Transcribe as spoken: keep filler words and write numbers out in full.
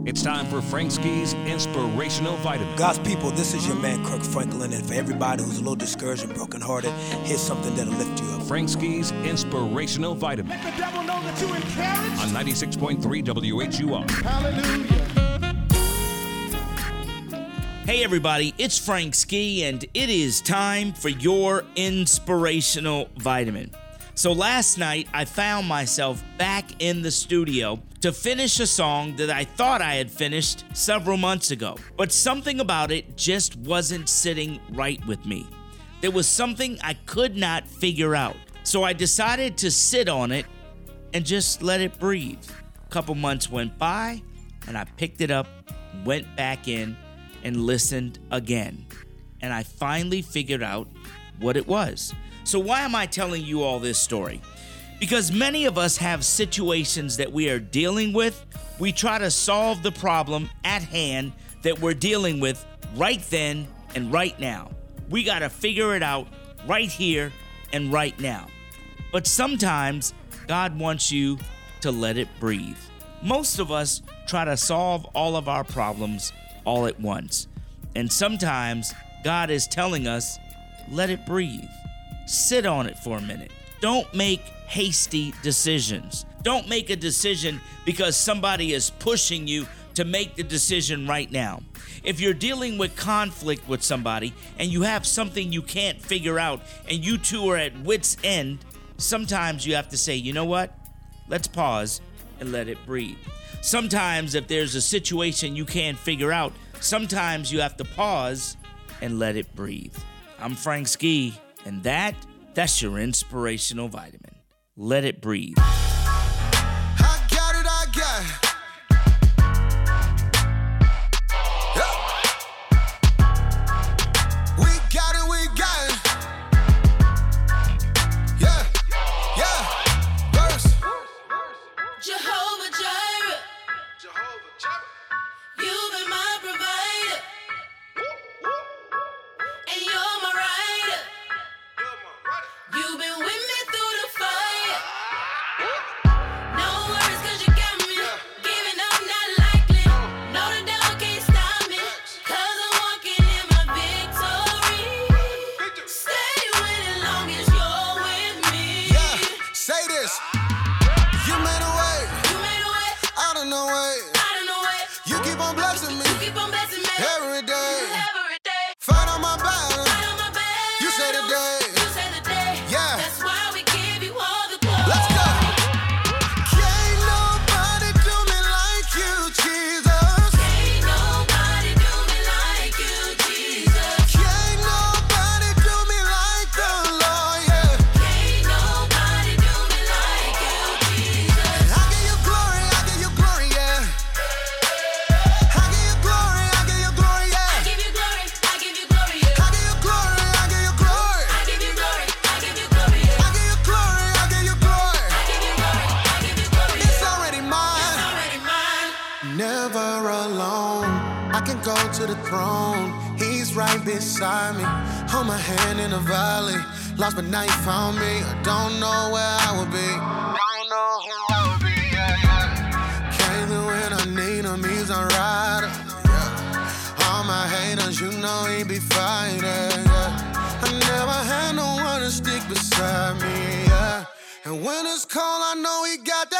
It's time for Frank Ski's Inspirational Vitamin. God's people, this is your man Kirk Franklin, and for everybody who's a little discouraged and brokenhearted, here's something that'll lift you up. Frank Ski's Inspirational Vitamin. Let the devil know that you're encouraged. On ninety-six point three W H U R. Hallelujah. Hey everybody, it's Frank Ski, and it is time for your Inspirational Vitamin. So last night, I found myself back in the studio to finish a song that I thought I had finished several months ago. But something about it just wasn't sitting right with me. There was something I could not figure out. So I decided to sit on it and just let it breathe. A couple months went by, and I picked it up, went back in, and listened again. And I finally figured out what it was. So why am I telling you all this story? Because many of us have situations that we are dealing with. We try to solve the problem at hand that we're dealing with right then and right now. We got to figure it out right here and right now. But sometimes God wants you to let it breathe. Most of us try to solve all of our problems all at once. And sometimes God is telling us, let it breathe. Sit on it for a minute. Don't make hasty decisions. Don't make a decision because somebody is pushing you to make the decision right now. If you're dealing with conflict with somebody and you have something you can't figure out and you two are at wit's end, sometimes you have to say, you know what? Let's pause and let it breathe. Sometimes if there's a situation you can't figure out, sometimes you have to pause and let it breathe. I'm Frank Ski. And that, that's your Inspirational Vitamin. Let it breathe. I got it, I got it. Yeah. We got it, we got it. Yeah, yeah. Verse. Jehovah Jireh. Jehovah Jireh. You've been my provider. And you're my rider. You've been with me through the fire. No worries, cause you got me. Giving up, not likely. No, the devil can't stop me. Cause I'm walking in my victory. Stay with it long as you're with me. Yeah, say this. You made a way. You made a way. Out of no way. Out of no way. You keep on blessing me. You keep on blessing me. Every day. Every day. Fight on my battle. Fight on my battle. You say the day. You say the day. Yeah. That's why we give you all the glory. Let's go. Can't nobody do me like you, Jesus. Can't nobody do me like you, Jesus. Can't nobody do me like the Lord, yeah. Can't nobody do me like you, Jesus. I give you glory, I give you glory, yeah. I give you glory, I give you glory, I yeah. give you glory, I give you glory, yeah. I give you glory, I give you glory. I give you glory, I give you glory, yeah. I give you glory, I give you glory. I give you glory, I give you glory, It's yeah. already mine. Already mine. Never alone. I can go to the throne. He's right beside me. Hold my hand in the valley. Lost but now you found me. I don't know where I would be. Don't know who I would be. Yeah, yeah. Came through when I need him. He's a rider. Yeah. All my haters, you know he be fighting. Yeah. I never had no one to stick beside me. Yeah. And when it's cold, I know he got